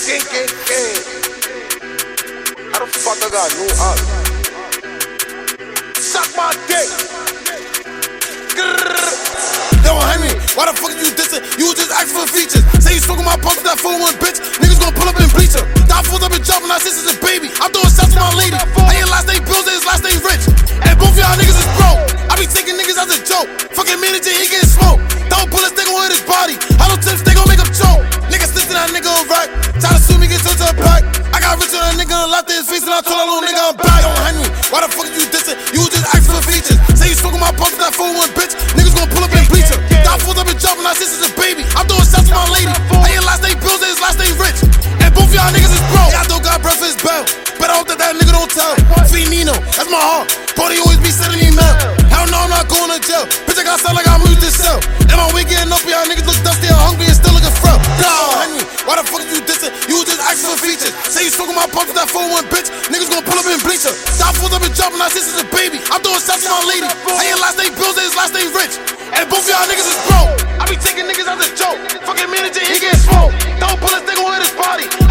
Gang. How the fuck I got no up? Suck my dick. They won't hate me. Why the fuck you dissing? You was just asking for features. Say you smoking my pump, that 4-1 bitch. Niggas gon' pull up and bleach her. Dot fools up and jumping, our sisters a baby. I'm doing shots to my lady. I ain't last name bills, his last name rich. And both y'all niggas is broke. I be taking niggas as a joke. Fucking manager, he getting smoked. Don't pull this, they gon' hit his body. Hollow tips, they gon' make him choke. Niggas stick to that nigga on rack. Try to sue me, get turned to a pack. I got rich on that nigga and laughed in his face, and I told that little nigga I'm back. Don't hate me. Why the fuck you dissing? You was just asking for features. Say you smoking my pump, that 4-1 bitch. Niggas gon' pull up and bleach her. Dot fools up and jumping, our sisters a baby. I'm doing shots to my lady. I ain't last name bills, his last name rich. And both y'all niggas is broke. Yeah, I don't got breath for his bell. But I hope that that nigga don't tell. Feed Nino, that's my heart. Brody always be sending me mail. Hell no, I'm not going to jail. Bitch, I got sound like I'm used to sell. And my weight getting up, y'all niggas look dusty and hungry and still looking frail. Henry, why the fuck you dissing? You was just asking for features. Say you smoking my pump, that 4-1 bitch. Niggas gon' pull up and bleach her. Dot fools up and jumping, our sisters a baby. I'm doing shots to my lady. I ain't last name bills, his last name rich. And both y'all niggas is broke. I be taking niggas as a joke. Fucking manager, he getting smoked. Don't pull this, they gon' hit his body.